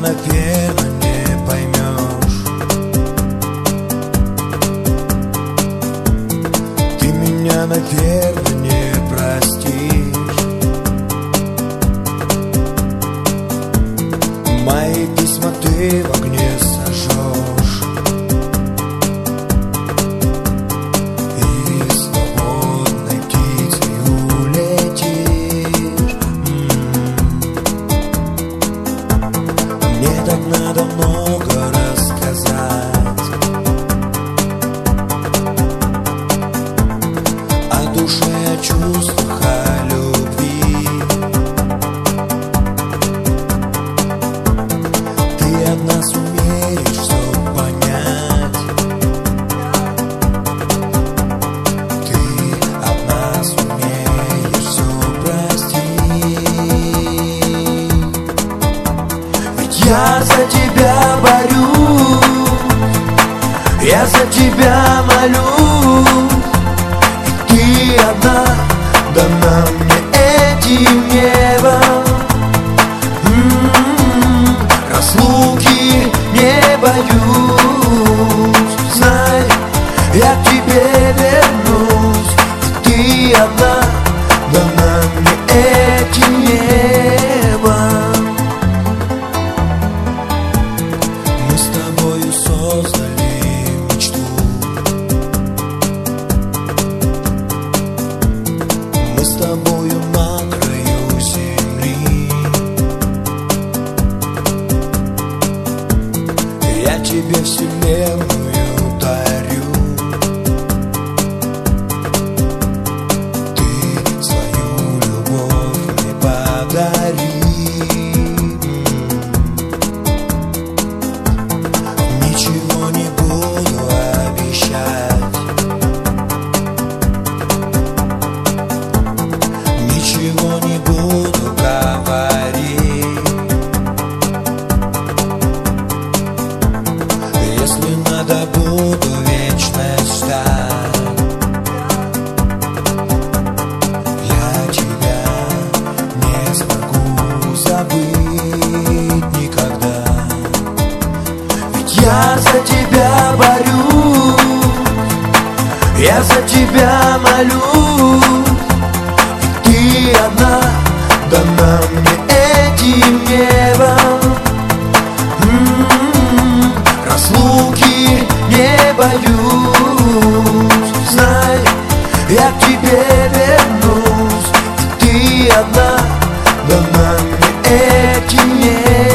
наверное, не поймешь. Ты меня, наверное, не простишь. Мои письма ты в огне сожжешь. И свободной птицей улетишь. Мне так надо много рассказать о душе, о чувствах, о любви. Ты одна сумеешь все понять. Ты одна сумеешь все простить. Ведь я за тебя борюсь, я за тебя молюсь. И ты одна дана мне этим небом. Разлуки не боюсь. Знай, я к тебе вернусь. И ты одна дана мне этим небом. Мы с тобою создали мечту. Мы с тобою на краю земли. Я тебе вселенную дарю. Ты свою любовь мне подари. Ничего не буду обещать, ничего не буду говорить. Если надо, буду вечность ждать. Я тебя не смогу забыть никогда. Ведь я за тебя борюсь, я за тебя молюсь. И ты одна дана мне этим небом. Разлуки не боюсь. Знай, я к тебе вернусь. И ты одна дана мне этим небом.